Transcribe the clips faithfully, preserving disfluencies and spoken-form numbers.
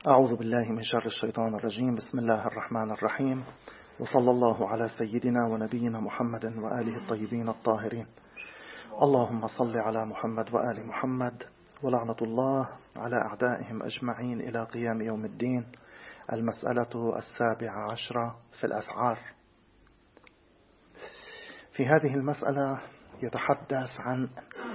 أعوذ بالله من شر الشيطان الرجيم. بسم الله الرحمن الرحيم، وصلى الله على سيدنا ونبينا محمد وآله الطيبين الطاهرين. اللهم صل على محمد وآل محمد، ولعنة الله على أعدائهم أجمعين إلى قيام يوم الدين. المسألة السابعة عشرة في الأسعار. في هذه المسألة يتحدث عن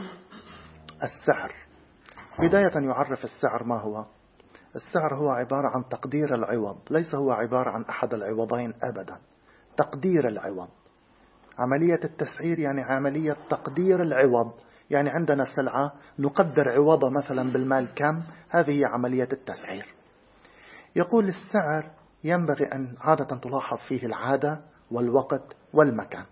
السعر. بداية يعرف السعر ما هو. السعر هو عبارة عن تقدير العوض، ليس هو عبارة عن أحد العوضين أبدا. تقدير العوض، عملية التسعير يعني عملية تقدير العوض، يعني عندنا سلعة نقدر عوضها مثلا بالمال كم، هذه هي عملية التسعير. يقول السعر ينبغي أن عادة تلاحظ فيه العادة والوقت والمكان.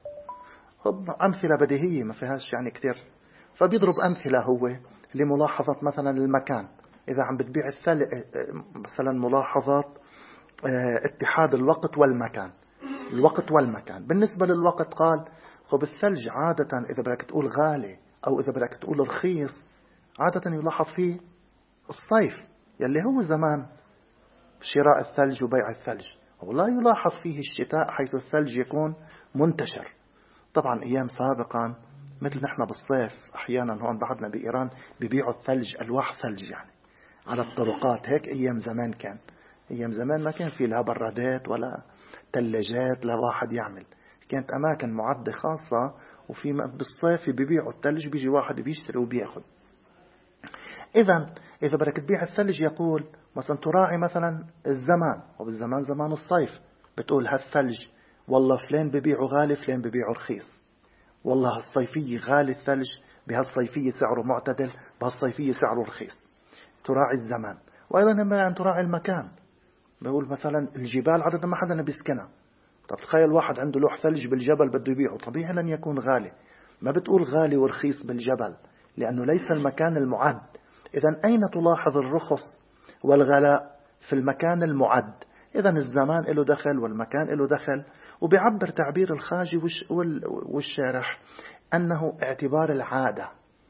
أمثلة بديهية ما فيهاش يعني كتير، فبيضرب أمثلة هو لملاحظة مثلا المكان. إذا عم بتبيع الثلج مثلا ملاحظة اتحاد الوقت والمكان. الوقت والمكان بالنسبة للوقت قال خب الثلج عادة إذا بدك تقول غالي أو إذا بدك تقول رخيص عادة يلاحظ فيه الصيف يلي هو زمان شراء الثلج وبيع الثلج، ولا يلاحظ فيه الشتاء حيث الثلج يكون منتشر. طبعا أيام سابقا مثل نحن بالصيف أحيانا هون بعدنا بإيران بيبيعوا الثلج ألواح ثلج يعني على الطرقات، هيك أيام زمان كان. أيام زمان ما كان في لا برادات ولا ثلاجات لا واحد يعمل، كانت أماكن معدة خاصة، وفي بالصيف بيبيعوا الثلج بيجي واحد بيشتري وبياخد. إذا إذا بدك تبيع الثلج يقول مثلا تراعي مثلا الزمان، وبالزمان زمان الصيف بتقول هالثلج والله فلان ببيعه غالي فلان ببيعه رخيص، والله هالصيفية غالي الثلج بهالصيفية سعره معتدل بهالصيفية سعره رخيص. تراعي الزمان، وأيضا لما أن تراعي المكان. بقول مثلا الجبال عادة ما حدا بيسكنها، طب تخيل واحد عنده لوح ثلج بالجبل بده يبيعه، طبيعي لن يكون غالي. ما بتقول غالي ورخيص بالجبل لأنه ليس المكان المعد. إذن أين تلاحظ الرخص والغلاء؟ في المكان المعد. إذن الزمان له دخل والمكان له دخل. وبيعبر تعبير الخاجي والشارح أنه اعتبار العادة.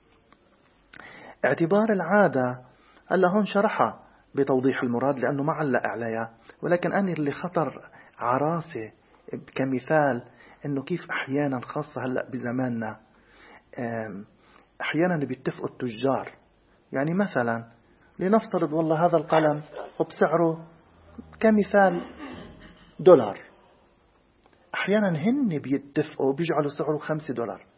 اعتبار العادة هلا هون شرحها بتوضيح المراد لأنه ما علق عليها، ولكن أنا اللي خطر عراسة كمثال إنه كيف أحيانا خاصة هلا بزماننا أحيانا بيتفقوا التجار. يعني مثلا لنفترض والله هذا القلم بسعره كمثال دولار، أحيانا هن بيتفقوا بيجعلوا سعره خمسة دولار.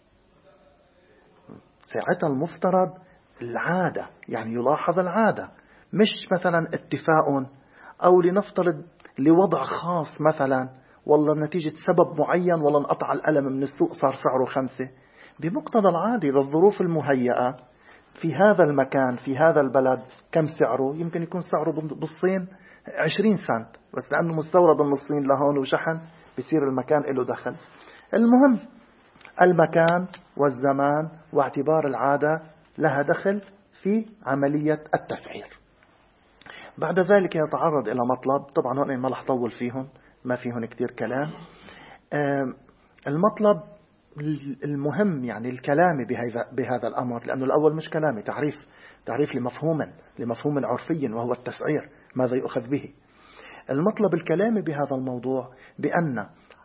ساعتها المفترض العادة، يعني يلاحظ العادة، مش مثلا اتفاق أو لنفترض لوضع خاص مثلا والله نتيجة سبب معين والله انقطع القلم من السوق صار سعره خمسة. بمقتضى العادة للظروف المهيئة في هذا المكان في هذا البلد كم سعره؟ يمكن يكون سعره بالصين عشرين سنت، بس لأنه مستورد من الصين لهون وشحن بيصير المكان له دخل. المهم المكان والزمان واعتبار العادة لها دخل في عملية التسعير. بعد ذلك يتعرض إلى مطلب، طبعا هون ما رح طول فيهم ما فيهم كتير كلام. المطلب المهم يعني الكلامي بهذا بهذا الأمر، لأنه الأول مش كلامي، تعريف تعريف لمفهوم لمفهوم عرفي وهو التسعير، ماذا يؤخذ به. المطلب الكلامي بهذا الموضوع بأن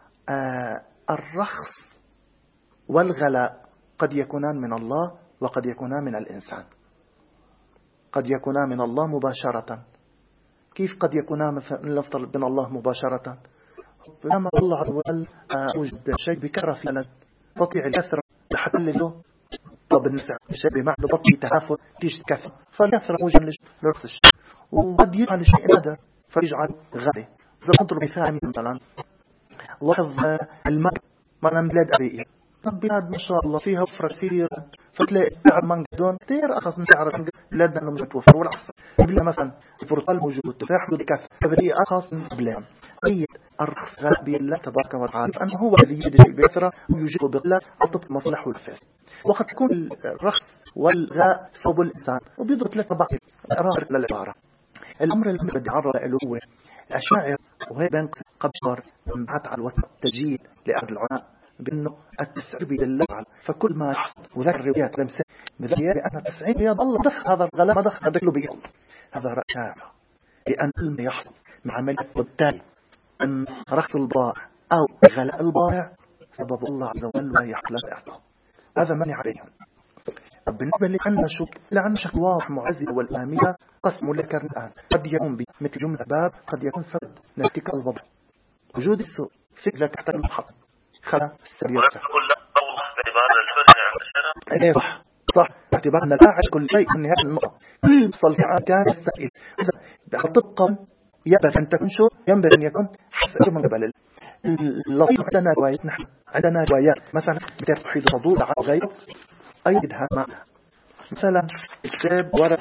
الرخص والغلاء قد يكونان من الله وقد يكونان من الإنسان. قد يكونان من الله مباشرة. كيف قد يكونان نفترض من الله مباشرة؟ لما الله عز وجل وجد شيء بكرة في البلد تطيع الكثرة لحتى له طب النفع شيء بمعنى بطي تهافت تيجي كثرة فالكثرة وجد لرخص الشيء، وقد يجعل الشيء نادر فيجعل غالي. إذا نضرب مثال مثلا لاحظ الماء مثلا بلاد أبيئة، بلاد ما شاء الله فيها وفرة كثير، فتلاقي سعر مانجدون كثير أرخص من سعر بلادنا اللي مش متوفر والعكس. بلا مثلا البرتقال موجود التفاح موجود كذا، فبدي أرخص من بلاد. أي الرخص غالب بالله تبارك وتعالى أنه هو الذي يجد شيء بيسرى ويجيبه بقلة عطب المصلح والفاسد. وقد تكون الرخص والغاء صوب الإنسان وبيضرب لك بعض الأرار للعبارة. الأمر اللي بدي أعرض له هو الشاعر وهي بين قبر بعت على الوثب تجيل لأهل العلماء بأنه التسعير بيد الله تعالى، فكل ما يحصل وذكر الروايات مثل بأن التسعير بيد الله دخل هذا الغلاء ما دخل دخله بيده. هذا رأي شاعر لأن ما يحصل مع ملك بالتالي أن رخص البائع أو غلاء البائع سبب الله عز وجل ويحصل الإعطاء. هذا منع عليهم. طب بالنسبة لأن شو لأن شكل واضح معزز والإمامية قسم لك الآن قد يكون مثل جملة باب قد يكون سبب نتيجة الوضع وجود السوء فكرة تحتاج المحط خلا السريع ايه صح صح اعتبار ان الفاعل كل شيء من هذه النقطة كل صالح كان السائل طبقا ينبغي ان تكون شو ينبغي ان يكون حسب من قبل اللطيف. عندنا روايات نحن عندنا روايات مثلا بتوحيد الفضول على غيره أيدها مع مثلا الشاب ورد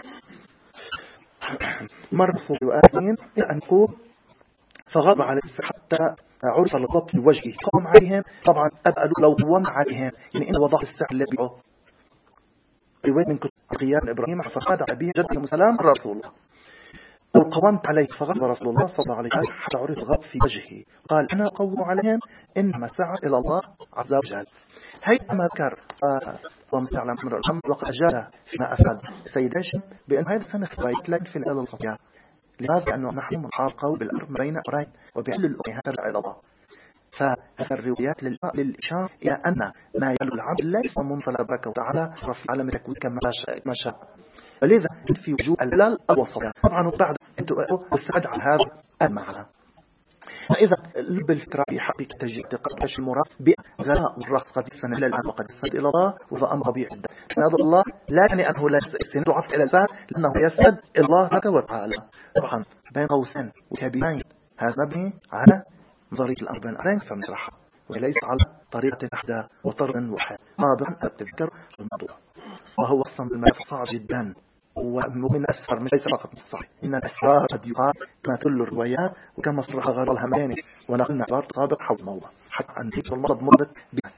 مرفوع وآمين أن يقول فغضب على حتى عرف الغضب في وجهه قام عليهم. طبعا أبقى لو قوم عليهم يعني إن وضع السعر اللي بيعه رواية من كتب قيام إبراهيم فقاد أبيه جده مسلام رسول الله لو قومت عليك فغضب رسول الله صلى الله عليه وسلم حتى عرف الغضب في وجهه قال أنا أقوم عليهم إنما سعى إلى الله عز وجل. هيئة ما ذكر اللهم صل على محمد الحمد وقد أجاب فيما أفاد سيداش بأن هذا سنة رواية لكن في الأول الخفية لماذا؟ لأنه نحن منحاقوا بالأمر بين أمرين وبحل الأمور ترجع إلى الله. فالروايات للإشارة إلى أن ما يلو العبد ليس منفل بركة وتعالى رفع على ملكوت كما شاء. فلذا في وجود الهلال الوسط طبعا وبعد والسعد على هذا المعنى. فإذا لب الفكرة في حقيقة تجي اعتقاد ايش المراد بغلاء الرخص قد يسند إلى الآن وقد يسند إلى الله وذا أمر طبيعي جدا. سند الله لا يعني أنه لا يسند عفو إلى الإنسان لأنه يسند الله لك وتعالى. طبعا بين قوسين وكبيرين هذا مبني على نظرية الأربعين أرين فمشرحها وليس على طريقة أحدى وطرد واحد رابعا التذكر الموضوع وهو أصلا الملف صعب جدا ومن أسفر مش ليس فقط الصحيح إن الأسرار قد يقال كما كل الروايات وكما صرح غير الهماني ونقلنا عبارة طابق حول الموضوع حتى أن تكون المرض مربط بها.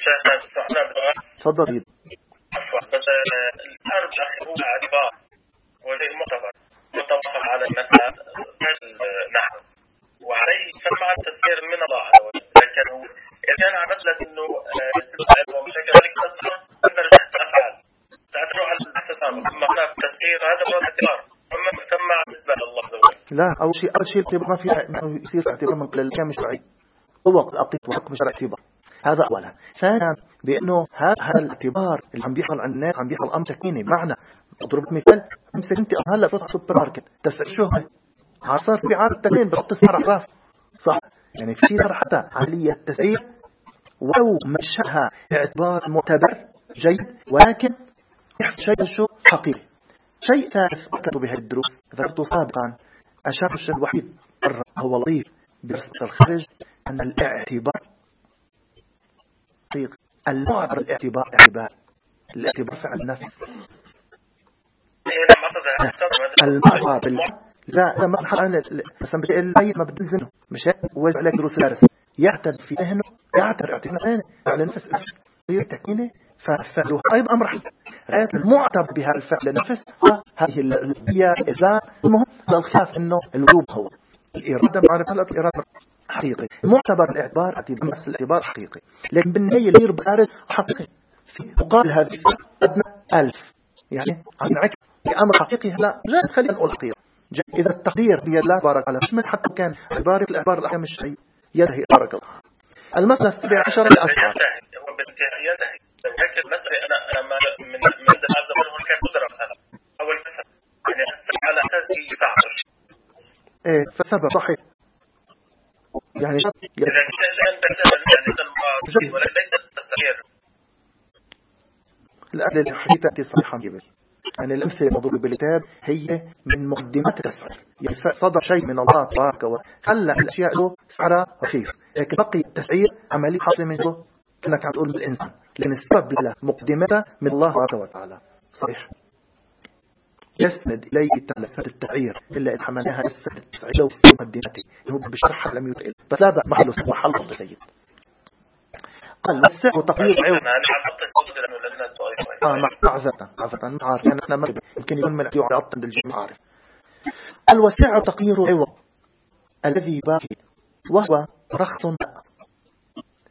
تفضل إيد عفوا بس الأرض أخي هو اعتبار وزي متفق متفق على المسألة نحن وعليه فمع التسخير من الله عز وجل. لكن هو إذا كان على مسألة إنه استفعال ومشاكل ذلك تسخير أنت رجعت أفعال سأتروح على التسامح أما هناك تسخير هذا هو الاعتبار أما مهتم بالنسبة لله عز وجل. لا أول شيء أول شيء الاعتبار ما في ما يصير اعتبار من قبل الكلام شرعي هو أعطيت وحكم شرع اعتبار هذا أولا. ثانيا بأنه هذا الاعتبار اللي عم بيحصل عند الناس عم بيحصل أمر تكويني معنى أضرب مثال مثل أنت هلا فتح سوبر ماركت تسعر شو صار في عارض تنين بحط سعر أحراف صح يعني في سعر حتى عملية تسعير ولو مشاها اعتبار معتبر جيد ولكن يحصل شيء شو حقيقي. شيء ثالث ذكرت بهذه الدروس ذكرت سابقا أشار الشيء الوحيد هو لطيف برصة الخارج أن الاعتبار حقيقي المعبر الاعتبار اعتبار الاعتبار فعل نفس المعبر لا لا ما أنا مثلا بتقول الميت ما بتنزله مش هيك ويجب عليك دروس الدرس يعتد في ذهنه يعتد اعتبار على نفس غير تكوينه ففعله أيضا أمر غاية المعتبر بها الفعل نفس هذه البيئة إذا المهم للخلاف إنه الوجوب هو الإرادة معرفة الإرادة حقيقي معتبر الاعتبار اعتبار نفس الاعتبار حقيقي لكن بالنهاية اللي بارد حقيقي في مقابل هذه أدنى ألف يعني عن عكس أمر حقيقي لا جاء خلينا نقول حقيقي إذا التقدير بيد الله بارك على مش حتى كان عبارة الإعبار الأحكام الشرعية يدهي بارك الله. المسألة السابعة عشر الأسرع هو يدهي هيك المسألة أنا أنا من من هذا زمان هون كان قدرة مثلا أول كسر يعني على أساس يساعد إيه فسبب صحيح يعني إذا الآن بدأ يعني الماضي ولا ليس تستمر الأهل الحديثة تأتي صحيحا جبل يعني الأمثلة المضروبة بالكتاب هي من مقدمات التسعير يعني صدر شيء من الله تبارك وخلى الأشياء له سعرها رخيص لكن بقي التسعير عملية حاصلة منه كأنك عم تقول بالإنسان لأن السبب له مقدمته من الله تبارك وتعالى صحيح يسند إليه ثلاثة التعيير إلا إذا حملها يسند التسعير لو في مقدمته هو بشرح لم يتقل بس لا بقى محله محل ضبط سيد قال والسعر تقرير عوض اه معذرة معذرة عارف يعني احنا ما يمكن يكون من يعطي عطا بالجميع عارف قال والسعر تقرير عوض الذي باقي وهو رخص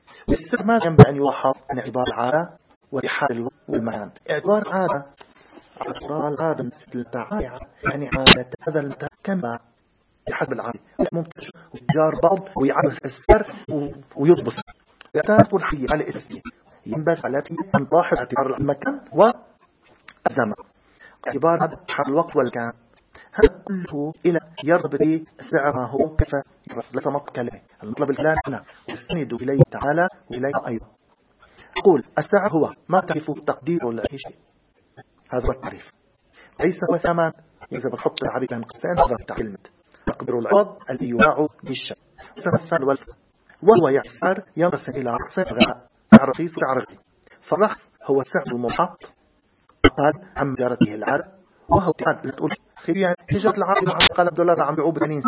والسعر ما ينبغي أن يوحظ من اعتبار عادة وإحال الوقت والمكان اعتبار عادة عطران هذا مثل التعايع يعني عادة هذا المتاع كما يحب العادي ممكن وجار بعض ويعبس السر ويضبط يعتاد الحي على اسمه ينبغي على أن نلاحظ اعتبار المكان والزمن اعتبار هذا الوقت والمكان هذا كله إلى يرتبط بسعر ما هو كيف ليس مطلب كلامه المطلب الكلام هنا يستند إليه تعالى وإليه أيضا أقول السعر هو ما تعرفه تقدير لأي شيء هذا هو التعريف ليس هو ثمن إذا بنحط العربي بين قوسين هذا كلمة تقدير العوض الذي يباع بالشيء ثمن والثمن وهو يسعر ينقسم إلى أقسام سعر رخيص وسعر غالي فالرخص هو السعر المنحط قال عن مجارته العرب وهو تعاد تقول خير تجارة العرب عم قال الدولار عم بيعوب بنين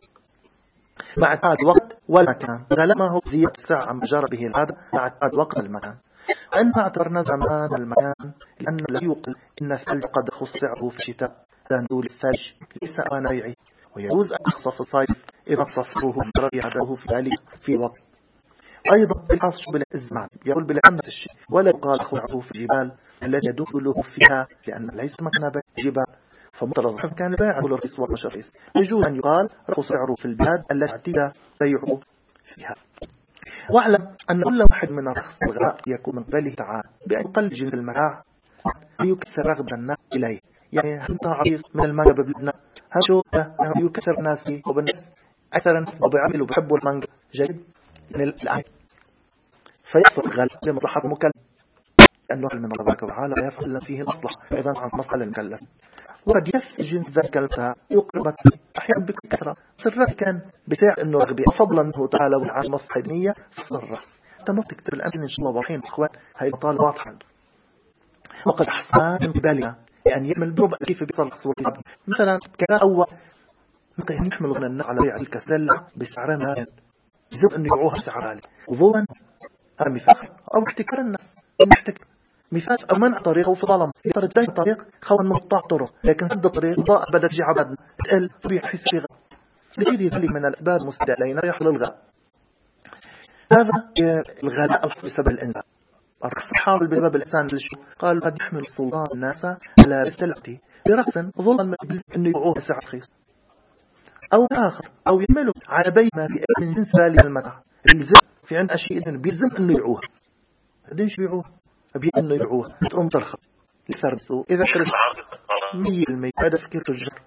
مع تعاد وقت والمكان غلا ما هو زيادة السعر عن مجار به العرب مع تعاد وقت المكان أن اعتبرنا زمان المكان لأن لا يقل إن الثلج قد خص سعره في الشتاء تنزول الثلج ليس أوان بيعه ويجوز أن يخص في الصيف إذا صفره مرض يعده في ذلك في الوقت أيضا بالحاصل بالإزمع يقول بالعمة الشيء ولا يقال خلعه في الجبال التي يدخله فيها لأن ليس مكان جبال فمطلق كان باعه للرئيس والمشرئيس يجوز أن يقال رخص سعره في البلاد التي اعتدى بيعه فيها واعلم أن كل واحد من الرخص والغلاء يكون من قبله تعالى بأن يقل جنس المتاع ليكثر رغبة الناس إليه يعني أنت عريض من المانجا ببلدنا هشو يكثر الناس فيه وبالناس أكثر الناس وبيعملوا بيحبوا المانجا جيد من الآية فيصل الغلاء لمصلحة المكلف أنه من الله تبارك وتعالى يفعل فيه المصلحة فإذا عن مصلحة المكلف وقد يفعل جنس ذلك المتاع يقرب أحيانا بكثرة سرك كان بتاع أنه رغبي فضلا أنه تعالى والعام مصلحة دينية فصرف تم تكتب الأمن إن شاء الله واضحين إخوان هاي طالب واضحا وقد حسان ببالها يعني يعمل بربع كيف بيصرف صورة مثلا كان أول ممكن يحمل غنى على بيع الكسلة بسعرين هاين يزيد أنه يبيعوها بسعر عالي وظنا هذا مثال أو احتكار الناس نحتكر مثال أو منع طريقه في ظلم يطرد ذلك الطريق خوان مقطع طرق لكن هذا الطريق ضاء بدأ في عبادنا تقل فريح حس في غاء لكي ذلك من الأسباب المسدى علينا يحل الغاء هذا الغلاء الحق بسبب الإنسان الرخص حاول بسبب الإنسان للشو قال قد يحمل السلطان الناس على رسالته برخص ظلم أنه يبيعوه بسعر رخيص أو آخر أو يعملوا على بيع ما في من جنس بالي المتاع يلزم في عند أشياء بيلزم أنه يبيعوها ليش يبيعوها أبي أنه يبيعوها تقوم ترخص لسرسه إذا كرس مية المية هذا فكير تجر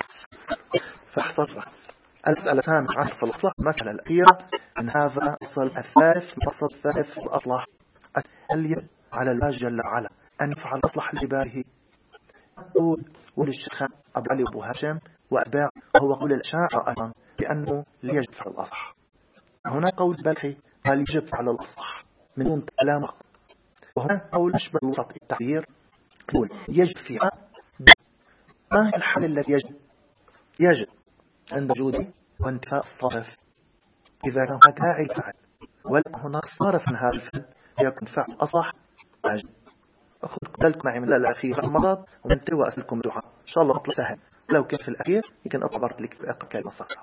فاحصر أسأل سامع عن الأصلاح المسألة الأخيرة أن هذا أصل الثالث مقصد الثالث الأصلاح اليد على الله جل وعلا أن يفعل أصلح لعباده يقول وللشيخ أبو علي أبو هاشم وأباع وهو قول الأشاعرة أيضا بأنه لا يجب فعل الأصح هنا قول بلخي قال يجب فعل الأصح من دون كلام وهنا قول أشبه وسط التعبير يقول يجب فعل ما هي الحل الذي يجب يجب عند وجوده وانتفاء الصرف إذا كان هناك داعي الفعل ولا هناك صرف من هذا الفعل يكون فعل أصح واجب أخذ ذلك معي من الأخير المرض ومنتهي وأسألكم دعاء إن شاء الله أطلع سهل لو كان في الأخير يمكن أطبرت لك بأقل كلمة صحيحة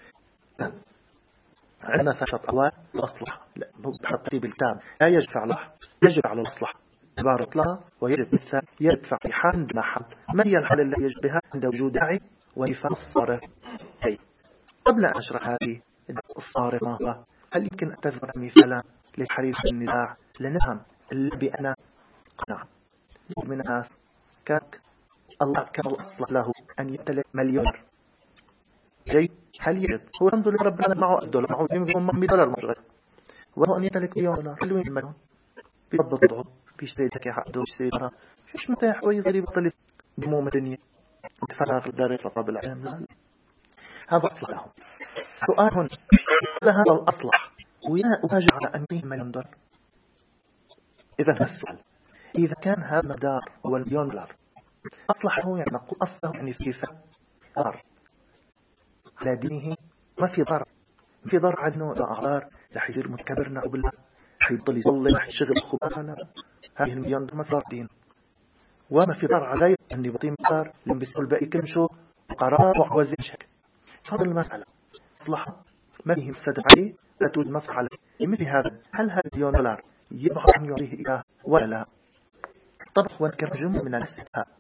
عندنا ثلاثة أقوال الأصلح بحطي بالتام لا يجب فعله يجب على الأصلح عبارة لها ويجب بالثاني يجب فعل حال عند محل ما هي الحالة التي يجب بها عند وجود داعي ونفاق الصارف هي قبل أن أشرح هذه الصارف ما هو هل يمكن أن تذكر مثالا للحريف النزاع لنفهم بأن قناع من الناس كان الله كان الأصلح له أن يمتلك مليون جيد هل يجب هو الحمد لله ربنا معه الدولار معه يمكن مئة دولار مشغل وهو أن يمتلك مليون دولار حلو من مليون بيضبط وضعه بيشتري ذكي حقه بيشتري برا فيش متاح ويصير يبطل بموم الدنيا وتفرغ الدار يطلع بالعين هذا أصلح له سؤال هنا هذا الأصلح ويواجه على أن يمتلك مليون دولار إذا السؤال إذا كان هذا المقدار هو المليون دولار أصلحه يعني نقول أصله يعني في ضرر لا دينه ما في ضرر ما في ضرر عنه لا أعذار لا حيصير متكبر نعوذ بالله حيضل يصلي لا حيشغل خبانا هذه المليون دولار ما في ضرر دين وما في ضرر عليه أن يبطي مقدار لم بيسأل باقي كم شو قرار وعوزين شكل فهذا المسألة أصلحه ما فيه مفسد عليه لا توجد مفسد عليه مثل هذا هل هذا المليون دولار يبغى أن يعطيه إياه ولا لا طبعا هو كان جمع من الاستثناء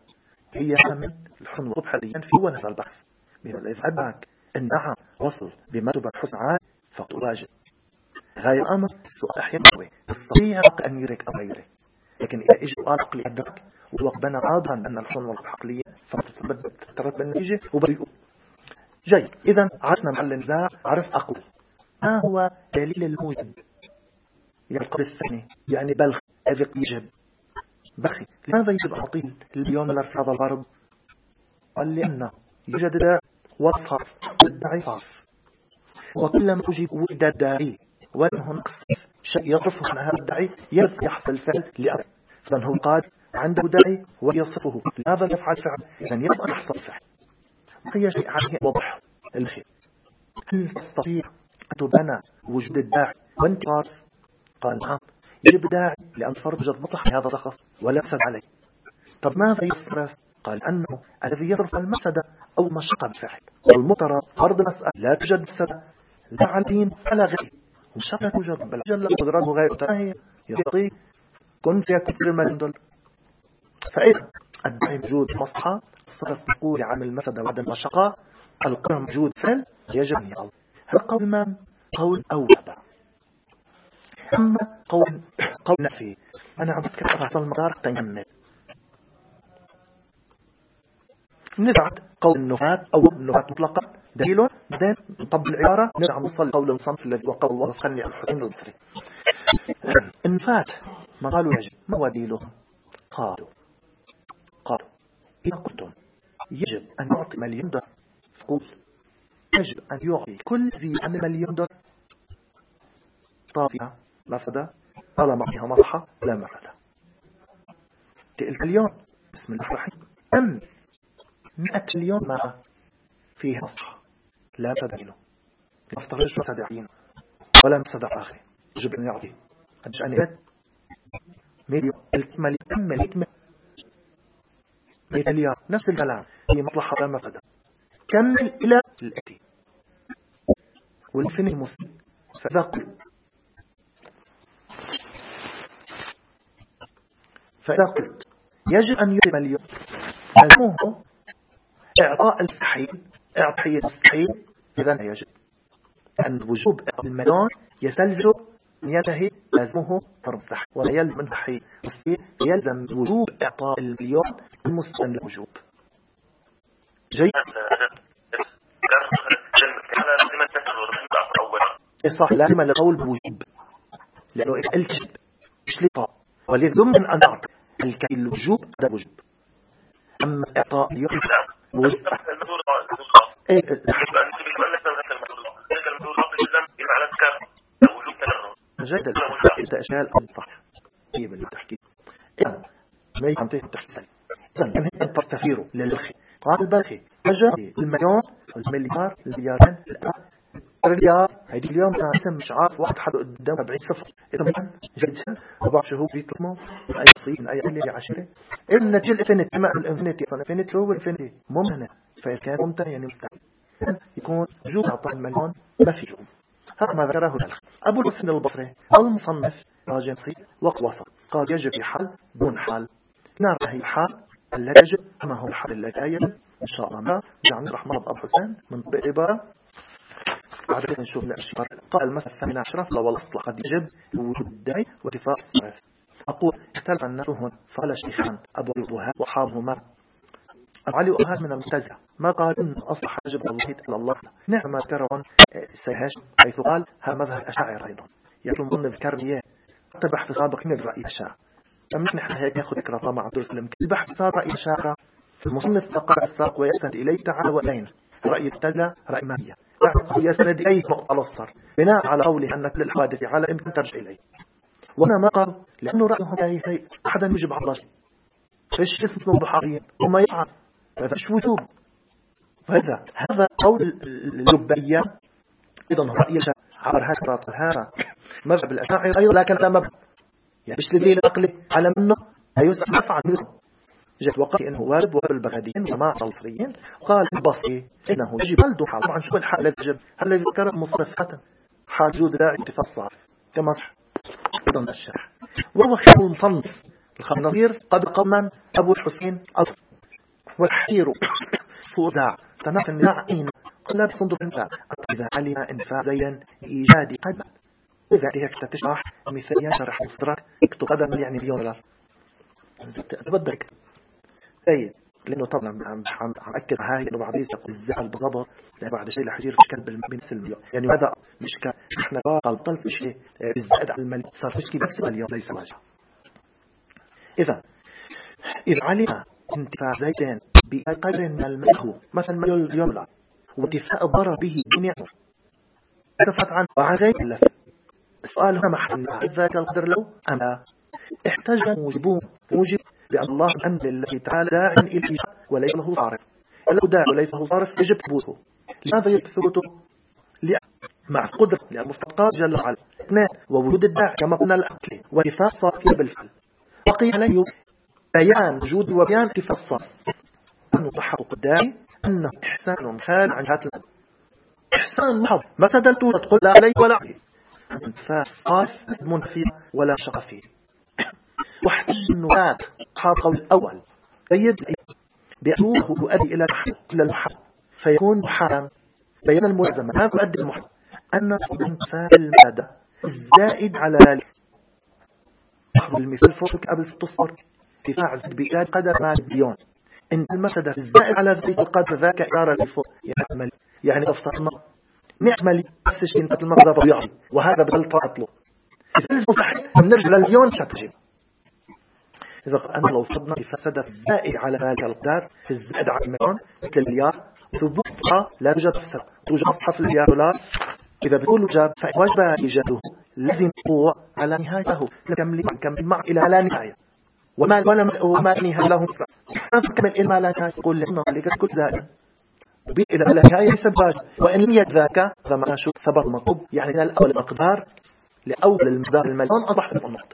هي من الحنو حاليا في أول هذا البحث. بما إذا أدعك أنها وصل بمرتبة حسن عالي فقط واجب. غاية الأمر السؤال أحيانا يستطيع أن يدرك أو غيره، لكن إذا إجى العقل أدرك وقبنا عاضا أن الحنو العقلية فترتب بالنتيجة وبريئوا. جيد، إذا عرفنا محل النزاع، عرف أقول ما هو دليل الموجب. يعني القول الثاني يعني بلخ هذا يجب بخي. لماذا يجب أعطيه البيون في هذا الغرب؟ قال لأنه يوجد داعي وصف الداعي صاف، وكلما يجب وجد الداعي وله نقص شيء يصفه عن هذا الداعي يحصل فعل لأثر، فإذا هو قاد عنده داعي ويصفه لماذا يفعل فعل، إذن يبقى أن يحصل فعل. هي شيء عليه وضح الخير. هل تستطيع أن تبنى وجود الداعي وانتظار؟ قال نعم، يجب داعي لأن فرض وجد مصلحة لهذا الشخص ولا يفسد عليه. طب ماذا يصرف؟ قال أنه الذي يصرف المفسدة أو مشقة بالفعل والمطرة فرض مسألة لا توجد مفسدة لا على دين ولا غير، مشقة توجد بل جل قدرته غير تاهي يستطيع كن فيها كثير ما يندل. فإذا الداعي موجود مصلحة صرف تقول عن المفسدة وعدم المشقة، القرار موجود فعل يجب أن يقول. هذا قول من؟ قول أوجب. أما قول قول نفي أنا عم بتكلم على المدار تنكمل. نبعد قول النفاة أو النفاة مطلقا دليل، بعدين نطبق العبارة نرجع نوصل قول المصنف الذي هو قول الله خلني الحسين البصري. النفاة ما قالوا يجب، ما هو دليلهم؟ قالوا قالوا إذا قلتم يجب أن يعطي مليون دولار فقول يجب أن يعطي كل ذي عن مليون دولار طافئة مفسدة ولا معطيها مصلحة لا مفسدة. تلك اليوم بسم الله الرحمن أم مئة مليون ما فيها مصلحة لا مفسدة له، ما افترضش مفسدة عينه ولا مفسدة آخر، يجب أن يعطي قدش أن يأت مليون مليون مليون مئة مليار نفس الكلام هي مصلحة لا مفسدة. كمل إلى الأتي والفن المسلم. فإذا قلت فإذا قلت يجب أن يعطي مليون لازمه إعطاء المستحيل إعطاء المستحيل، إذن يجب أن وجوب إعطاء المليون يستلزم أن ينتهي لازمه فرض المستحيل، ولا يلزم المستحيل يلزم وجوب إعطاء المليون المستلزم الوجوب. جيد صح، لازم القول بوجوب لأنه الكذب إشلطة ولذ ضمن أن أعطي الكذب الوجوب هذا وجوب. أما إعطاء اليوم وجوب إيه جيد أنت أشياء الأمر صح هي من التحكيم. إذن ما يمتيه التحكيم. إذن أنت تفيروا للخي قال البرخي أجل المليون والمليار المليارين الآن الرياض هيدي اليوم أنا أسم مش عارف واحد حد قدام سبعين صفر إذا مثلا جدا وبعض شهور في تسمه أي صيب من أي علة عشرة إذا النتيجة الإنفينيتي ما الإنفينيتي فالإنفينيتي هو الإنفينيتي ممتنة فإذا كان ممتنة يعني مستحيل يكون وجود أعطاء المليون ما في جوم. هذا ما ذكره الأخ أبو الحسن البصري المصنف راجنسي وقت وسط قال يجب في حال دون حال. نرى هي الحال التي يجب ما هو الحال التي يجب إن شاء الله ما جعلنا رحمة أبو الحسن من طبيع عبارة بعد نشوف الأشياء. قال المثل الثامن عشر لو الأصل قد يجب وجود الداعي واتفاق الصرف. أقول اختلف الناس هنا فقال الشيخان أبو الضهاء وأصحابهما علي وأهاد من المعتزلة ما قال إن أصبح يجب الله إلا الله نعم ما ذكرون سيهاش حيث قال ها مذهب الأشاعرة أيضا يطلب من ضمن الكرمية تبح في سابق من الرأي الأشاعرة. أما نحن هيك نأخذ ذكرى طبعا عبد السلام البحث في سابق رأي الأشاعرة المصنف فقر الساق ويستند إليه تعالى وإلينا رأي التزلة رأي ما هي يسند إليه نقطة الصر بناء على قوله أن كل الحوادث على يمكن ترجع إليه. وأنا ما قال لأنه رأيهم أي شيء أحدا يجب على الله فيش اسمه بحرية وما يفعل هذا شو وثوب. فهذا هذا قول اللبية أيضا رأي عبر هذا هذا مذهب الأشاعرة أيضا لكن لا مبهر يعني مش لديه العقل على منه هيوسع نفعا منه. جاءت وقال إنه واجب وقال البغداديين وجماعة المصريين قال البصري إنه يجب هل دون حال. طبعا شو الحال الذي يجب هل الذي ذكر مصرفات حال جود داعي اتفاق صعب كما صح أيضا الشرح. وهو خير المصنف الخنظير قد قمن أبو الحسين أصف والحير فوضع تناف النعين قلب صندوق النفاق إذا علم إنفاق زيدا إيجاد قدم إذا هيك تشرح مثاليا شرح مصدرك اكتب قدم يعني مليون دولار تبدل اكتب جيد لأنه طبعا عم عم أكد هاي إنه بعد يسقط الزعل بغضب لا بعد شيء رح يصير مشكل بنفس المليون يعني هذا مشكل إحنا غلطان في شيء بالزائد على المليون صار مشكلة بنفس المليون ليس واجه. إذا إذا علم انتفاع زيدين بقدر من الملك مثلا مليون دولار وانتفاء ضرر به بنعمه ارتفعت عنه وعليه اللف السؤال هنا محل ذاك القدر له أم لا احتاج موجبون موجب بأن الله الأمر الذي تعالى داع إلى الإجابة وليس له صارف لو داع وليس له صارف يجب ثبوته. لماذا يجب ثبوته؟ مع القدرة للمستحقات جل وعلا اثنان ووجود الداع كما قلنا الأكل وانتفاء صافية بالفعل وقيل عليه بيان وجود وبيان انتفاء الصافي أنه تحقق الداعي أنه إحسان خال عن جهات الأمر إحسان محض ما تدلتوا تقول لا عليه ولا عليه انتفاء الصاف منفي ولا شق فيه. واحتج النوات أصحاب قول الأول جيد بأنه يؤدي إلى إلى المحرم فيكون محرم بين الملزمة ما يؤدي المحرم أن انتفاء المدى الزائد على ذلك. أخذ المثال فوق قبل تصور ارتفاع زد بإيجاد قدر ما الديون إن المسدة الزائد على ذلك القدر ذاك إدارة لفوق يعمل يعني افترضنا نعمل نفس الشيء مثل ما ضرب يعطي وهذا بغلطات له إذا المصحح نرجع لليون ستجيب. إذا أنا لو فرضنا فسد الزائد على ذلك القدر في الزائد على المليون مثل المليار ثبوتها لا توجد فسد توجد صحف المليار دولار إذا بتقول جاب فواجب إيجاده لازم قوة على نهايته نكمل نكمل مع إلى لا نهاية وما ولا وما نهاية له ما تكمل إلى ما لا نهاية يقول لنا لك كل زائد إلى لا نهاية سباج وإن لم يذاك فما شو ثبت مطلوب يعني من الأول المقدار لأول المقدار المليون أصبح النقطة.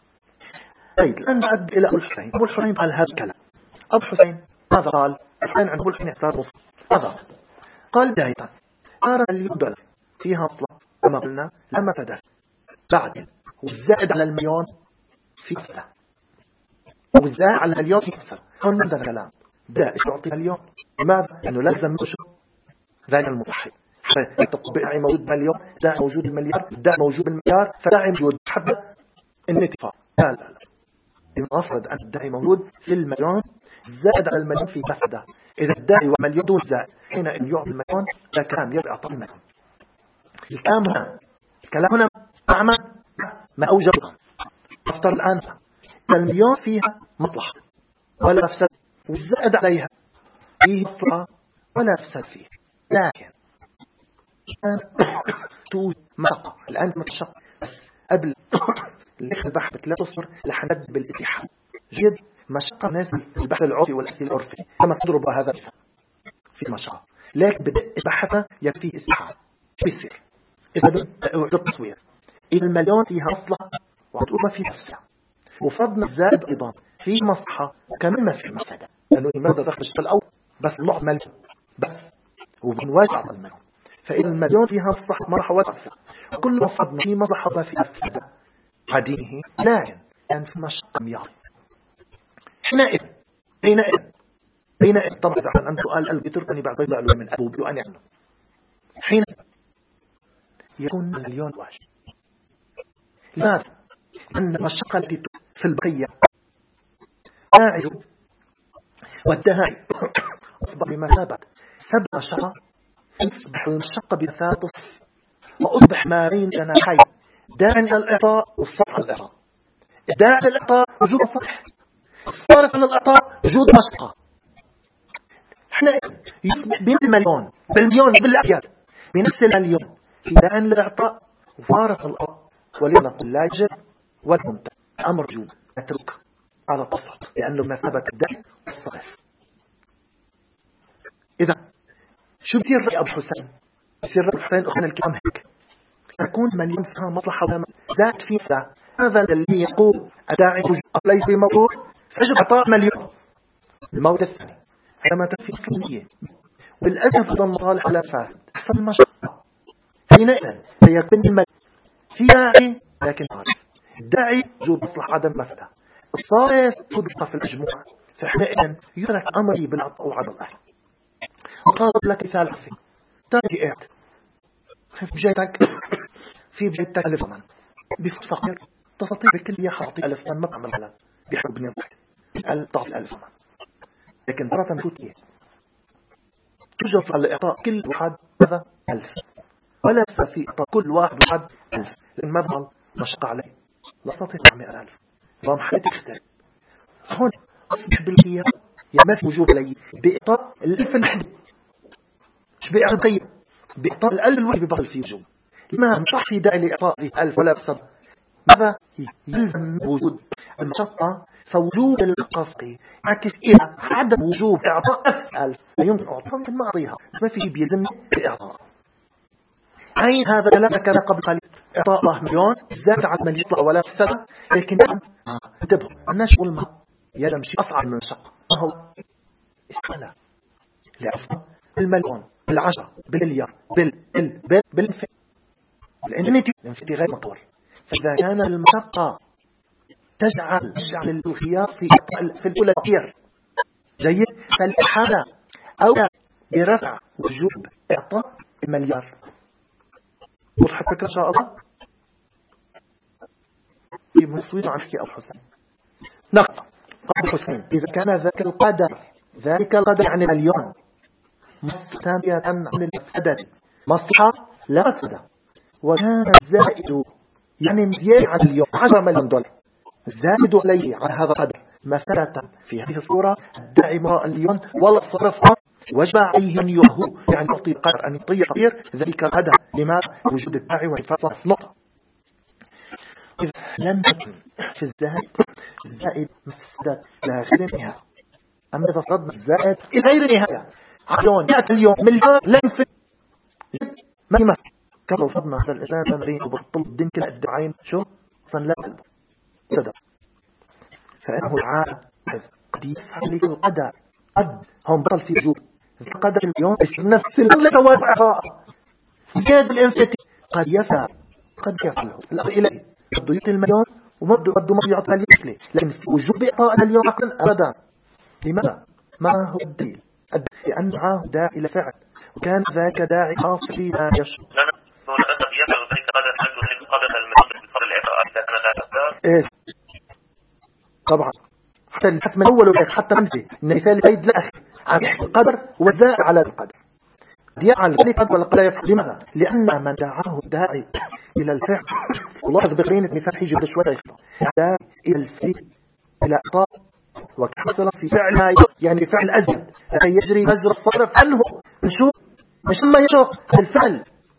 طيب الآن بعد إلى أبو الحسين. أبو الحسين قال هذا الكلام. أبو الحسين ماذا قال؟ الحسين عند أبو الحسين اختار نصف ماذا قال؟ بداية أرى اليوم دولار فيها أصلا كما قلنا لما تدفع بعد والزائد على المليون في أصلا والزائد على المليون في أصلا هون عندنا كلام ده إيش يعطي المليون لماذا؟ لأنه لازم نشوف ذلك المضحي التطبيع موجود مليون داعي موجود المليار داعي موجود المليار فداعي موجود حتى النتفاق لا لا لا أفرض أن الداعي موجود في المليون زائد على المليون في مفسدة إذا الداعي ومليون دون زائد حين أن يعطي المليون لا كلام يبقى أعطى المليون. الكلام هنا الكلام هنا أعمى ما أوجد أفتر الآن المليون فيها مصلحة ولا أفسد والزائد عليها فيه مصلحة ولا أفسد فيه لكن الآن توجد مشقة الآن مشقة قبل الليخ البحث لا تصبر لحند بالاتحاد جد مشقة نازل البحث العرفي والأسئلة العرفي كما تضرب هذا في مشقة لكن بدأ البحث يكفيه استحاد شو بيصير إذا بدأ التصوير إذا المليون فيها مصلحة وتقول ما فيها مفسدة وفرضنا زائد أيضا فيه مصلحة وكمان ما فيه مفسدة لأنه لماذا دخل الشغل الأول بس الله مليون بس وبنواجه على المليون فإذا المليون فيها مصلحة مرحة وتفسد وكل ما فرضنا فيه مصلحة ما فيها مفسدة عدينه لكن كان في مشقة مياه حينئذ حينئذ حينئذ طبعا إذا أن سؤال قلبي تركني بعد يضع له من أبو بيو أن يعلم حين يكون مليون واجب لماذا؟ أن المشقة التي في البقية داعي والداعي أصبح بمثابة سبع مشقة أصبح المشقة بمثابة وأصبح ما بين جناحين داعي إلى الإعطاء والصفح الإعطاء داعي إلى الإعطاء وجود الصفح صارت من الإعطاء وجود مشقة احنا يصبح بين المليون بالمليون بالأبيات بنفس المليون في داعي للإعطاء وفارق الأرض ولنقل لا يجب والمنتج أمر جود أترك على الطفل لأنه مثابة الداعي والصرف. إذا شو بيصير رأي أبو حسين؟ بيصير رأي حسين أخونا الكرام هيك تكون مليون فيها مصلحة ذات فيها هذا الذي يقول أداعي ليس بموضوع فيجب إعطاء مليون. الموضوع الثاني عندما تنفي كمية والأسف هذا المصالح على فاسد أحسن المشقة حينئذ سيكون المليون في داعي لكن عارف الداعي وجود مصلحة عدم مفسدة الصارف تبقى في الأجموع فحينئذ يترك أمري بالعطاء وعدم الأهل. وقال لك مثال عفي تاجي إعت في بجيتك في بجيتك ألف ثمن بفت فقير تستطيع بكل يحاطي ألف ثمن ما تعمل هلا بحب بني ضحك الطاف ألف ثمن، لكن مرة تفوت إيه تجرف على إعطاء كل واحد هذا ألف، ولا في إعطاء كل واحد واحد ألف، لأن ما ظل مشقة عليه لا تستطيع مئة ألف ضم حياتك تختلف. هون أصبح بالخيار يا ما في وجوب لي بإعطاء الألف الوحدة، مش بإعطاء طيب بإعطاء الألف الوحدة ببخل في وجوب. لما مش في داعي لإعطاء ذي ألف ولا بسبب ماذا يلزم وجود المشقة، فوجود القصد عكس إلى عدم وجوب إعطاء ألف لا يمكن أعطاها يمكن ما أعطيها، ما فيه بيلزمني بإعطاء. عين هذا كلامك كان قبل قليل إعطاء الله مليون زاد على من يطلع ولا بسبب، لكن انتبهوا الناس يقول ما يلمشي أصعب من الشق ما هو إسحالة لأفضل بالمليون بالعشرة بالمليار بال بال بال بالانفئة الانفئة الانفئة غير مطور. فإذا كان المشقة تجعل تجعل الخيار في في الأولى كثير جيد، فالإحالة أو برفع وجوب إعطاء المليار. وضحت فكرة إن شاء الله؟ في مصوير عن حكي أبو حسين نقطة أبو حسين إذا كان ذاك القدر ذلك القدر يعني مليون مستمية عن المفسدة مصلحة لا مفسدة، وكان الزائد يعني مزيان على اليوم عشرة مليون دولار زائد عليه على هذا القدر مثلا في هذه الصورة الداعي مراء اليوم ولا صرفها وجب عليه أن يهو يعني يعطي القدر أن يطيع غير ذلك القدر لما وجود الداعي وإنفاق نقطة. إذا لم يكن في الزائد الزائد مفسدة لا غير نهاية، أما إذا صدنا الزائد إلى غير نهاية عيون يأتي اليوم مليار لا ينفذ ما يمثل كما صدنا هذا الإنسان تمرين وبطل الدين كلا الدعين شو صن لا قلبه صدق. فإنه العالم قد يفعل القدر قد هم بطل في وجود القدر اليوم نفس الأولى وضعها زياد الانفتي قد يفعل قد يفعله الأخ إليه قد يعطي المليون ومبدو قد ما يعطيها لي، لكن في وجوب إعطاء اليوم عقلا أبدا. لماذا؟ ما هو الدليل؟ لأن معه داعي إلى فعل وكان ذاك داعي خاص فيه لا يشعر. للأسف يفعل ذلك قدر حد وحد قدر المنظر بصر الإعطاء إذا كان لا تقدر. إيه طبعا حتى الحث من أول وإيه حتى منفي المثال بيد لا أخي عم يحكي القدر والزائد على القدر يفعل ذلك ولا قد يفعل. لماذا؟ لأن من دعاه الداعي إلى الفعل ولاحظ بقرينة مثال حيجي بده شوية يخطأ داعي إلى الفعل إلى إعطاء وكحصل في فعل يعني فعل أزل يجري مجرى الصرف عنه نشوف مش ما يشوف الفعل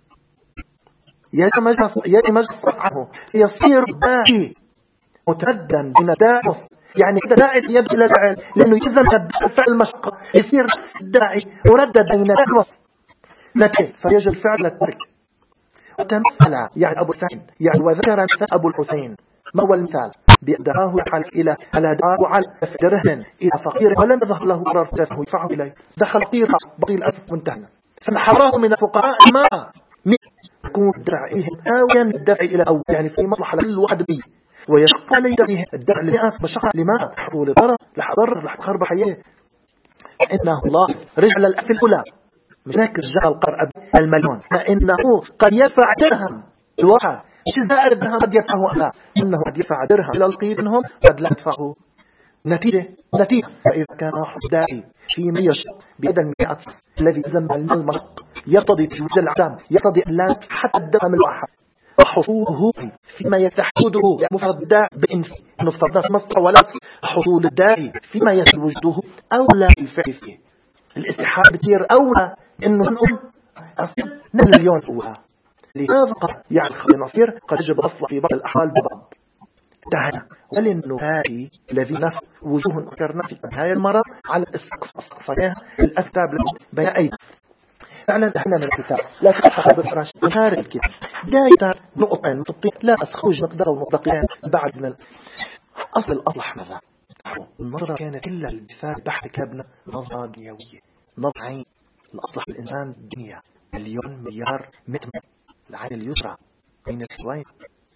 يجري مجرى الصرف عنه يصير داعي مترددا من داعي يعني إذا داعي يد إلى الفعل لأنه يلزم الفعل مشقة يصير داعي مردد بين داعي لكن فيجري الفعل الترك وتمثل يعني أبو سعيد يعني وذكر مثال أبو الحسين. ما هو المثال؟ بيدعاه الحال إلى على دعاه وعلى درهن إلى فقير ولم يظهر له ضرر فافه يدفعه إليه دخل قيرة بطيل ألف منتهنا فنحراه من الفقراء ما يكون داعيهم هاويا الداعي إلى أول يعني في مصلحة لكل واحد بيه ويشق عليه داعيه الداعي لمئة بشقة لما حصول ضرر لح ضرر لح خرب حياة. إنه الله رجع للألف الأولى مش هيك رجع القرأ المليون فإنه قد يدفع درهم الواحد مش زائر الدرهم قد يدفعه ألا إنه قد يدفع درهم إلى القيل منهم قد لا يدفعه. نتيجة نتيجة فإذا كان داعي في ميش بيد المئة الذي يلزم المشق يقتضي وجود العدم يقتضي أن لا حتى الدرهم الواحد وحصوله فيما يتحدده مفرد الداعي بإنف نفترض مصر ولا حصول الداعي فيما يصل وجوده أولى بالفعل فيه الاستحاب بتير أولى إنه نقول أصيب مليون أولى لهذا قد يعني نصير قد يجب أصلا في بعض الأحوال ببعض انتهى. ولأنه هذه الذي نفع وجوه ذكرنا في هاي المرة على الصفحة الأكتاب بين أيضا فعلا احنا من الكتاب لا تتحقق بالفراش خارج الكتاب دايتا نقطين نقطين لا أسخوج مقدار ونقطين بعد من أصل أصلح ماذا النظرة كانت كلها البثال تحت كابنا نظرة دنيوية نظرة عين الأصلح الإنسان الدنيا مليون مليار مئة العين اليسرى بين الحوين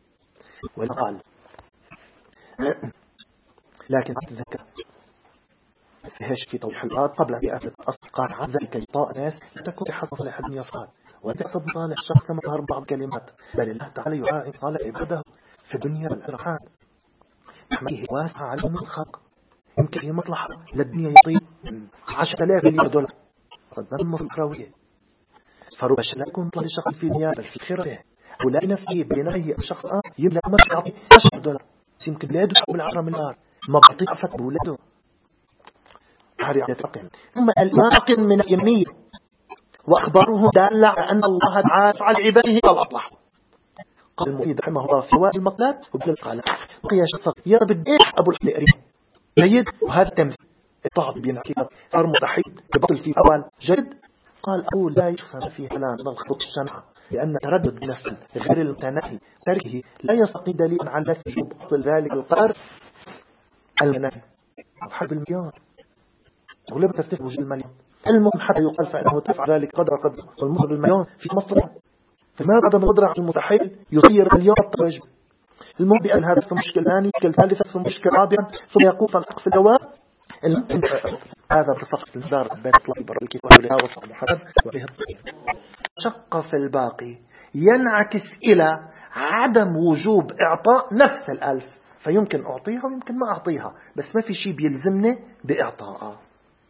ولا قال لكن أتذكر هيش في توضيح الآيات قبل أن يأتي الأصل قال عن ذلك إعطاء ناس تكون بحسب صالح الدنيا فقال وتحسب صالح الشخص كما ظهر بعض كلمات بل الله تعالى يعاقب صالح عباده في الدنيا والآخرة. رحمته واسعة على من خلق، يمكن هي مصلحة للدنيا يطيب عشرة آلاف مليار دولار صدق مصروفية، فربما لا يكون طلع شخص في دنيا بل في خيره ولا نفسه بينهي الشخص آه يبلغ مش يعطي عشرة دولار يمكن بلاده حول عشرة مليار ما بعطي عفت بولاده هذه يتقن. ثم الماقن من اليمية وأخباره دالة على أن الله تعالى فعل عباده الأصلح. قال المفيد رحمه الله في وائل المطلب وبدل قال قيا شخص يا بديح أبو الحليري جيد، وهذا تمثيل الطعب بين كتاب صار متحيد ببطل في أول جد. قال أقول لا يخفى في كلام من الخطوط الشنعة لأن تردد بنفسه غير المتناهي تركه لا يستقي دليلا على نفسه وبطل ذلك القرار المناهي حب المليون ولا بترتفع وجه المليون المهم حتى يقال فإنه تفعل ذلك قدر قدر والمصر المليون في مصر فما عدم القدرة على المتحيل يصير مليون التواجد. المهم بأن هذا في مشكلة ثانية مشكلة ثالثة في مشكلة رابعة ثم يقوف الحق في الجواب. هذا بفقط المدار بين طلاب الكتاب ولها وصف محمد وبه الطريق. شق في الباقي ينعكس إلى عدم وجوب إعطاء نفس الألف، فيمكن أعطيها ويمكن ما أعطيها بس ما في شيء بيلزمني بإعطائها.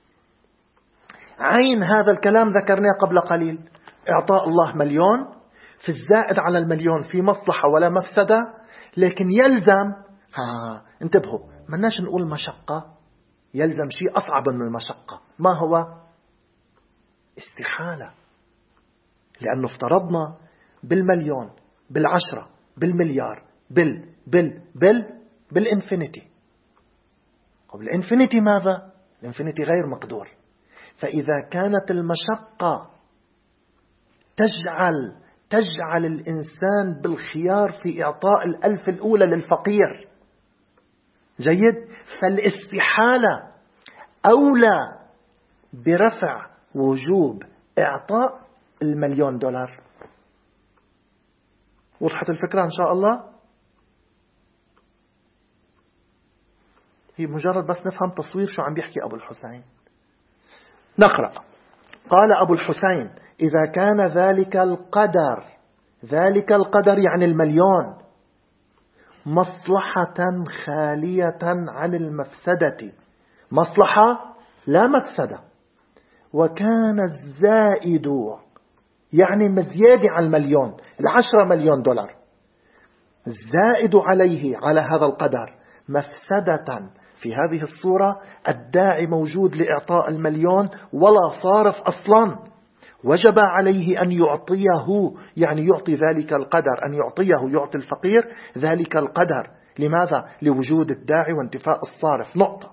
عين هذا الكلام ذكرناه قبل قليل، إعطاء الله مليون في الزائد على المليون في مصلحة ولا مفسدة، لكن يلزم ها انتبهوا مناش نقول مشقة، يلزم شيء أصعب من المشقة. ما هو؟ استحالة، لأنه افترضنا بالمليون بالعشرة بالمليار بال بال بال بالإنفينيتي. وبالإنفينيتي ماذا؟ الإنفينيتي غير مقدور. فإذا كانت المشقة تجعل تجعل الإنسان بالخيار في إعطاء الألف الأولى للفقير جيد، فالاستحالة أولى برفع وجوب إعطاء المليون دولار. وضحت الفكرة إن شاء الله؟ هي مجرد بس نفهم تصوير شو عم بيحكي أبو الحسين. نقرأ. قال أبو الحسين إذا كان ذلك القدر، ذلك القدر يعني المليون، مصلحة خالية عن المفسدة، مصلحة لا مفسدة، وكان الزائد يعني مزيادة عن المليون العشرة مليون دولار الزائد عليه على هذا القدر مفسدة، في هذه الصورة الداعي موجود لإعطاء المليون ولا صارف أصلا، وجب عليه أن يعطيه، يعني يعطي ذلك القدر، أن يعطيه يعطي الفقير ذلك القدر. لماذا؟ لوجود الداعي وانتفاء الصارف. نقطة.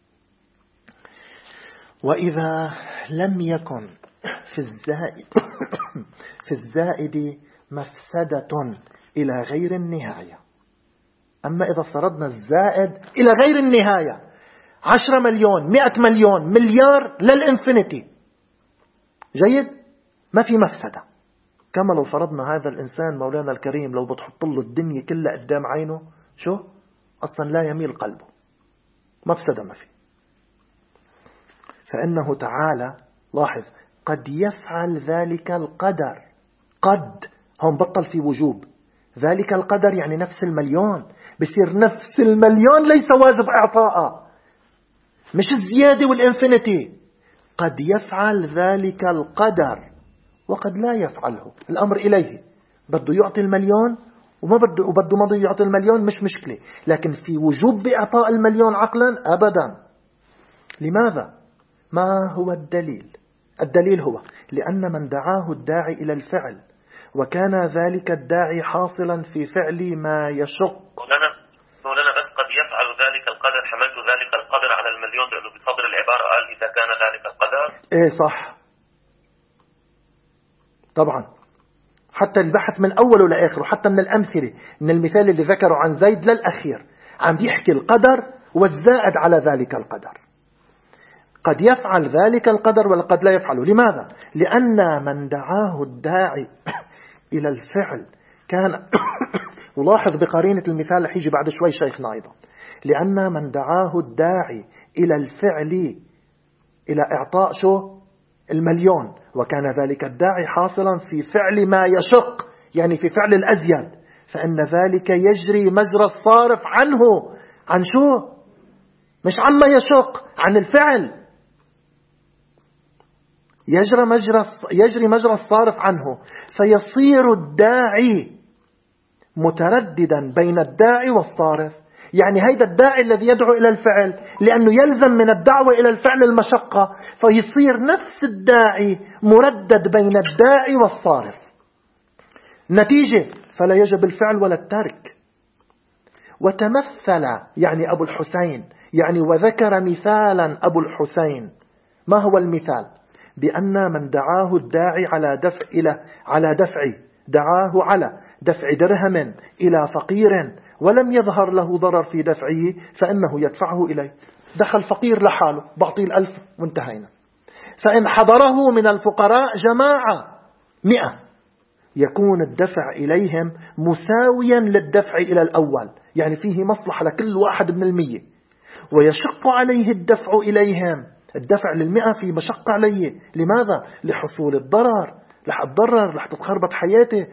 وإذا لم يكن في الزائد في الزائد مفسدة إلى غير النهاية، أما إذا افترضنا الزائد إلى غير النهاية عشرة مليون مئة مليون مليار للإنفينيتي جيد، ما في مفسدة. كما لو فرضنا هذا الإنسان مولانا الكريم لو بتحط له الدنيا كلها قدام عينه شو أصلا لا يميل قلبه، مفسدة ما في. فإنه تعالى لاحظ قد يفعل ذلك القدر، قد هم بطل في وجوب، ذلك القدر يعني نفس المليون، بصير نفس المليون ليس واجب إعطاءه، مش الزيادة والإنفينيتي. قد يفعل ذلك القدر وقد لا يفعله، الأمر إليه، بده يعطي المليون وما بده وبده ما بده يعطي المليون مش مشكلة، لكن في وجوب بإعطاء المليون عقلا أبدا. لماذا؟ ما هو الدليل؟ الدليل هو لأن من دعاه الداعي إلى الفعل وكان ذلك الداعي حاصلا في فعل ما يشق. مولانا مولانا بس قد يفعل ذلك القدر، حملت ذلك القدر على المليون لأنه بصدر العبارة قال إذا كان ذلك القدر. إيه صح طبعا، حتى البحث من أوله لآخره، حتى من الأمثلة من المثال اللي ذكره عن زيد للأخير عم بيحكي القدر والزائد على ذلك القدر. قد يفعل ذلك القدر وقد لا يفعله. لماذا؟ لأن من دعاه الداعي إلى الفعل كان ولاحظ بقرينة المثال اللي حيجي بعد شوي شيخنا أيضا، لأن من دعاه الداعي إلى الفعل إلى إعطاء شو؟ المليون. وكان ذلك الداعي حاصلا في فعل ما يشق، يعني في فعل الأزيد، فإن ذلك يجري مجرى الصارف عنه. عن شو؟ مش عما يشق، عن الفعل. يجري مجرى يجري مجرى الصارف عنه، فيصير الداعي مترددا بين الداعي والصارف. يعني هيدا الداعي الذي يدعو إلى الفعل، لأنه يلزم من الدعوة إلى الفعل المشقة، فيصير نفس الداعي مردد بين الداعي والصارف. نتيجة فلا يجب الفعل ولا الترك. وتمثل يعني أبو الحسين، يعني وذكر مثالا أبو الحسين. ما هو المثال؟ بأن من دعاه الداعي على دفع إلى على دفع دعاه على دفع درهم إلى فقير ولم يظهر له ضرر في دفعه، فإنه يدفعه إليه. دخل فقير لحاله، بعطيه الألف وانتهينا. فإن حضره من الفقراء جماعة مئة، يكون الدفع إليهم مساويا للدفع إلى الأول، يعني فيه مصلحة لكل واحد من المية. ويشق عليه الدفع إليهم، الدفع للمئة في مشقة عليه. لماذا؟ لحصول الضرر، رح أتضرر، رح تتخربط حياتي.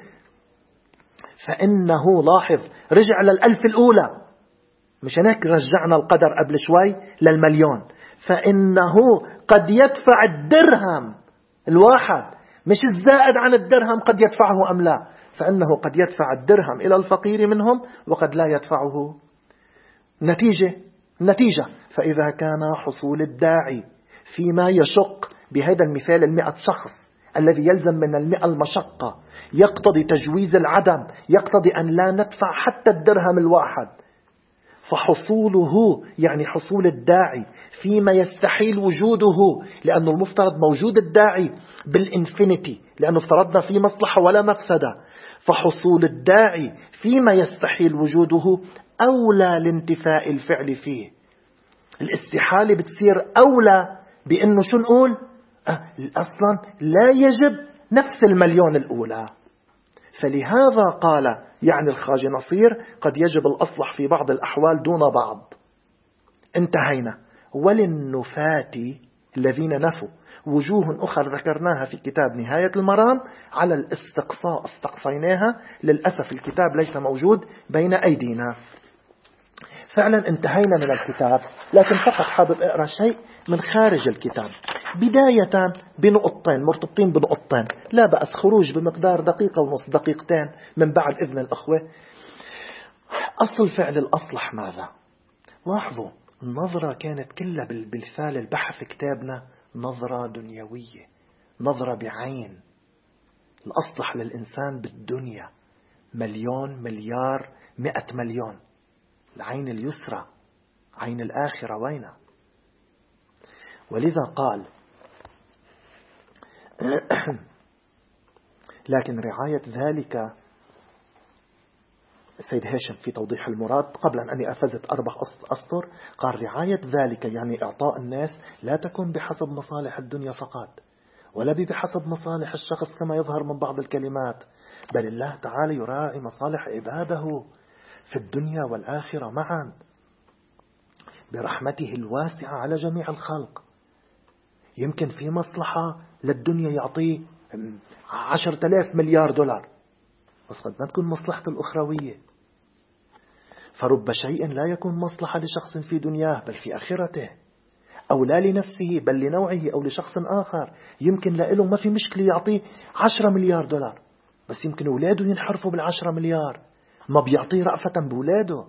فإنه لاحظ رجع للألف الأولى، مش هناك رجعنا القدر قبل شوي للمليون. فإنه قد يدفع الدرهم الواحد، مش الزائد عن الدرهم قد يدفعه أم لا، فإنه قد يدفع الدرهم إلى الفقير منهم وقد لا يدفعه. نتيجة نتيجة فإذا كان حصول الداعي فيما يشق، بهذا المثال المئة شخص الذي يلزم من المئة المشقة، يقتضي تجويز العدم، يقتضي أن لا ندفع حتى الدرهم الواحد. فحصوله يعني حصول الداعي فيما يستحيل وجوده، لأنه المفترض موجود الداعي بالإنفينيتي، لأنه افترضنا في مصلحة ولا مفسدة. فحصول الداعي فيما يستحيل وجوده أولى لانتفاء الفعل فيه. الاستحالة بتصير أولى بأنه شو نقول؟ أه أصلا لا يجب نفس المليون الأولى. فلهذا قال يعني الخواجة نصير قد يجب الأصلح في بعض الأحوال دون بعض. انتهينا. وللنفاة الذين نفوا وجوه أخرى ذكرناها في كتاب نهاية المرام على الاستقصاء، استقصيناها. للأسف الكتاب ليس موجود بين أيدينا. فعلا انتهينا من الكتاب، لكن فقط حابب أقرأ شيء من خارج الكتاب، بداية بنقطتين مرتبطين بنقطتين، لا بأس خروج بمقدار دقيقة ونص دقيقتين من بعد إذن الأخوة. أصل فعل الأصلح ماذا؟ لاحظوا النظرة كانت كلها بالمثال البحث كتابنا نظرة دنيوية، نظرة بعين. الأصلح للإنسان بالدنيا مليون مليار مئة مليون. العين اليسرى عين الآخرة وين؟ ولذا قال لكن رعاية ذلك، السيد هاشم في توضيح المراد قبل أني أفزت أربع أسطر قال رعاية ذلك يعني إعطاء الناس لا تكون بحسب مصالح الدنيا فقط، ولا بحسب مصالح الشخص كما يظهر من بعض الكلمات، بل الله تعالى يراعي مصالح عباده في الدنيا والآخرة معا برحمته الواسعة على جميع الخلق. يمكن في مصلحة للدنيا يعطيه عشرة آلاف مليار دولار، بس قد ما تكون مصلحته الأخروية. فرب شيء لا يكون مصلحة لشخص في دنياه بل في آخرته، أو لا لنفسه بل لنوعه أو لشخص آخر. يمكن لإله ما في مشكلة يعطيه عشرة مليار دولار، بس يمكن أولاده ينحرفوا بالعشرة مليار، ما بيعطيه رأفة بولاده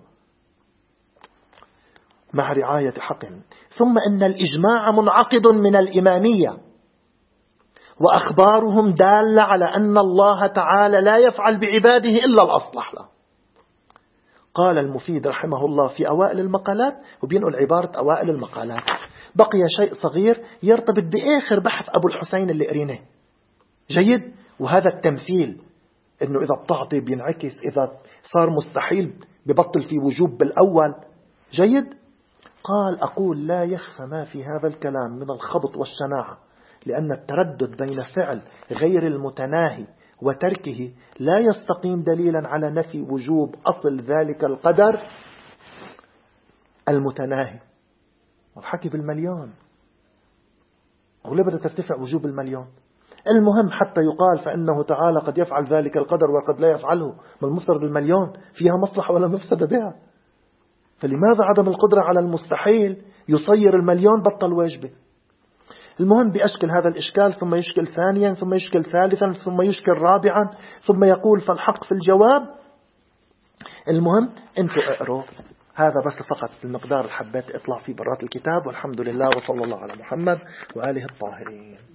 مع رعاية حق. ثم إن الإجماع منعقد من الإمامية، وأخبارهم دالة على أن الله تعالى لا يفعل بعباده إلا الأصلح له. قال المفيد رحمه الله في أوائل المقالات، وبينقل عبارة أوائل المقالات. بقي شيء صغير يرتبط بآخر بحث أبو الحسين اللي قريناه. جيد. وهذا التمثيل إنه إذا بتعطي بينعكس، إذا صار مستحيل ببطل في وجوب بالأول. جيد. قال أقول لا يخفى ما في هذا الكلام من الخبط والشناعة، لأن التردد بين فعل غير المتناهي وتركه لا يستقيم دليلا على نفي وجوب أصل ذلك القدر المتناهي. والحكي بالمليون وليه بدها ترتفع وجوب المليون؟ المهم حتى يقال فإنه تعالى قد يفعل ذلك القدر وقد لا يفعله، ما المفترض المليون فيها مصلحة ولا مفسدة بها. فلماذا عدم القدرة على المستحيل يصير المليون بطل واجبه؟ المهم بأشكل هذا الإشكال، ثم يشكل ثانيا، ثم يشكل ثالثا، ثم يشكل رابعا، ثم يقول فالحق في الجواب. المهم أنتوا اقروا هذا بس فقط المقدار اللي حبيت اطلع فيه برات الكتاب، والحمد لله وصلى الله على محمد وآله الطاهرين.